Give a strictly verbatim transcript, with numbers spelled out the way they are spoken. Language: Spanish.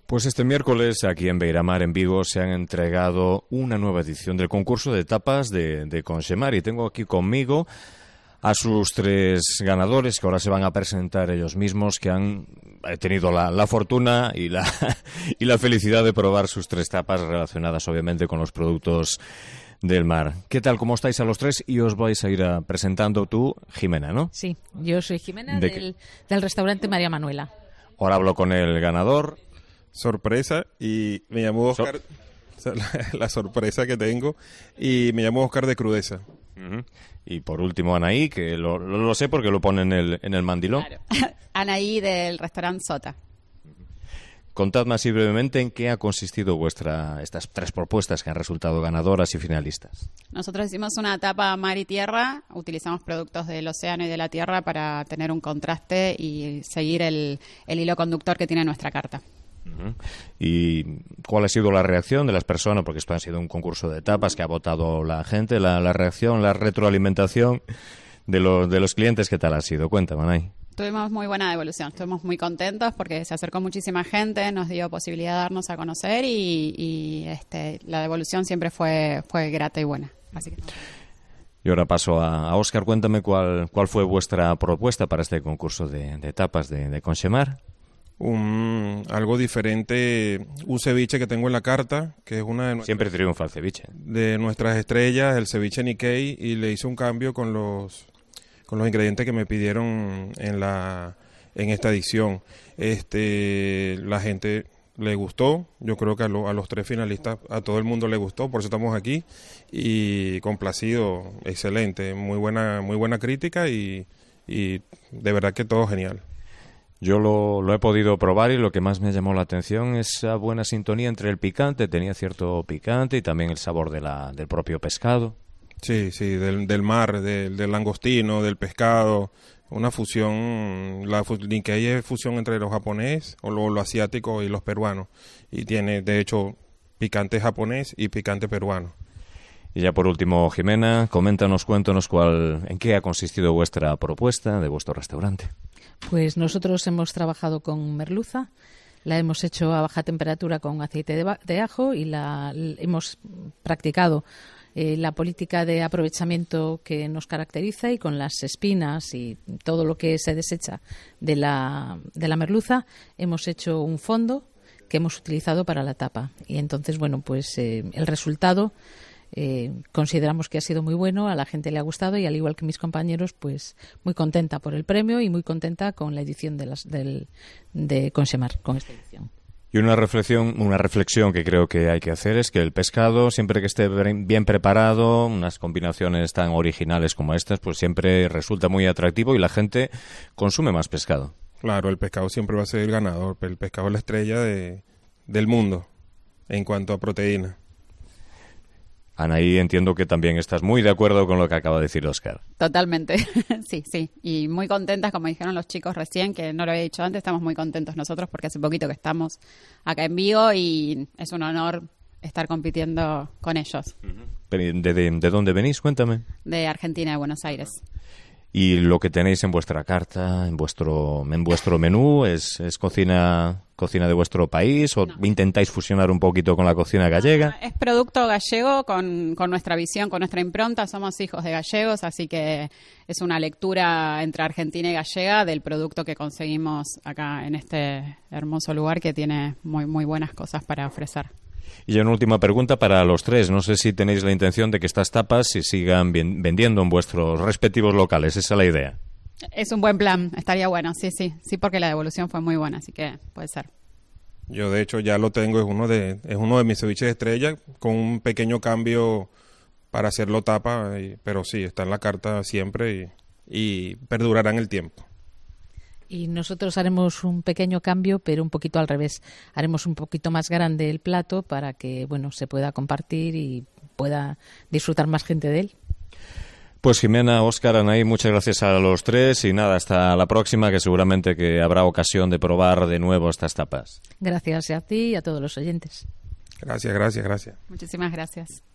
Pues este miércoles aquí en Beiramar, en Vigo, se han entregado una nueva edición del concurso de tapas de, de Conxemar, y tengo aquí conmigo a sus tres ganadores, que ahora se van a presentar ellos mismos, que han tenido la, la fortuna y la, y la felicidad de probar sus tres tapas relacionadas obviamente con los productos del mar. ¿Qué tal? ¿Cómo estáis a los tres? Y os vais a ir a presentando tú, Jimena, ¿no? Sí, yo soy Jimena ¿De del, del restaurante María Manuela. Ahora hablo con el ganador. Sorpresa, y me llamo Oscar, so la, la sorpresa que tengo, y me llamo Oscar de Crudeza. Uh-huh. Y por último Anaí, que lo, lo, lo sé porque lo pone en el, en el mandilón. Claro. Anaí del restaurante Sota. Contadme así brevemente en qué ha consistido vuestra estas tres propuestas que han resultado ganadoras y finalistas. Nosotros hicimos una tapa mar y tierra, utilizamos productos del océano y de la tierra para tener un contraste y seguir el, el hilo conductor que tiene nuestra carta. Uh-huh. ¿Y cuál ha sido la reacción de las personas? Porque esto ha sido un concurso de tapas que ha votado la gente, la, la reacción, la retroalimentación de los, de los clientes, ¿qué tal ha sido? Cuéntame, Anaí. Tuvimos muy buena devolución, estuvimos muy contentos porque se acercó muchísima gente, nos dio posibilidad de darnos a conocer y, y este, la devolución siempre fue, fue grata y buena. Así que... Y ahora paso a, a Óscar. Cuéntame cuál, cuál fue vuestra propuesta para este concurso de, de tapas de, de Conxemar. Un, algo diferente, un ceviche que tengo en la carta, que es una de nuestras, siempre triunfa el ceviche, de nuestras estrellas, el ceviche Nikkei, y le hice un cambio con los con los ingredientes que me pidieron en la en esta edición. Este, la gente le gustó, yo creo que a, lo, a los tres finalistas, a todo el mundo le gustó, por eso estamos aquí, y complacido, excelente, muy buena muy buena crítica y, y de verdad que todo genial. Yo lo, lo he podido probar y lo que más me llamó la atención es esa buena sintonía entre el picante, tenía cierto picante, y también el sabor de la, del propio pescado. Sí, sí, del, del mar, del, del langostino, del pescado, una fusión, la Nikkei es fusión entre los japonés o lo, lo asiático y los peruanos, y tiene de hecho picante japonés y picante peruano. Y ya por último, Jimena, coméntanos, cuéntanos cuál, en qué ha consistido vuestra propuesta de vuestro restaurante. Pues nosotros hemos trabajado con merluza, la hemos hecho a baja temperatura con aceite de, de ajo y la, la hemos practicado eh, la política de aprovechamiento que nos caracteriza, y con las espinas y todo lo que se desecha de la, de la merluza hemos hecho un fondo que hemos utilizado para la tapa. Y entonces, bueno, pues eh, el resultado... Eh, consideramos que ha sido muy bueno, a la gente le ha gustado, y al igual que mis compañeros, pues muy contenta por el premio y muy contenta con la edición de, las, del, de Conxemar, con esta edición. Y una reflexión, una reflexión que creo que hay que hacer es que el pescado, siempre que esté bien preparado, unas combinaciones tan originales como estas, pues siempre resulta muy atractivo y la gente consume más pescado. Claro, el pescado siempre va a ser el ganador, el pescado es la estrella de, del mundo en cuanto a proteína. Anaí, entiendo que también estás muy de acuerdo con lo que acaba de decir Óscar. Totalmente, sí, sí. Y muy contentas, como dijeron los chicos recién, que no lo había dicho antes, estamos muy contentos nosotros porque hace poquito que estamos acá en Vigo y es un honor estar compitiendo con ellos. ¿De, de, de dónde venís? Cuéntame. De Argentina, de Buenos Aires. Y lo que tenéis en vuestra carta, en vuestro en vuestro menú, ¿es, es cocina cocina de vuestro país o no. intentáis fusionar un poquito con la cocina gallega? No, es producto gallego con, con nuestra visión, con nuestra impronta. Somos hijos de gallegos, así que es una lectura entre argentina y gallega del producto que conseguimos acá en este hermoso lugar que tiene muy, muy buenas cosas para ofrecer. Y ya una última pregunta para los tres. No sé si tenéis la intención de que estas tapas se sigan bien, vendiendo en vuestros respectivos locales. Esa es la idea. Es un buen plan. Estaría bueno. Sí, sí. Sí, porque la devolución fue muy buena, así que puede ser. Yo, de hecho, ya lo tengo. Es uno de, es uno de mis ceviches de estrella, con un pequeño cambio para hacerlo tapa. Y, pero sí, está en la carta siempre y, y perdurará en el tiempo. Y nosotros haremos un pequeño cambio, pero un poquito al revés. Haremos un poquito más grande el plato para que, bueno, se pueda compartir y pueda disfrutar más gente de él. Pues Jimena, Óscar, Anaí, muchas gracias a los tres y nada, hasta la próxima, que seguramente que habrá ocasión de probar de nuevo estas tapas. Gracias a ti y a todos los oyentes. Gracias, gracias, gracias. Muchísimas gracias.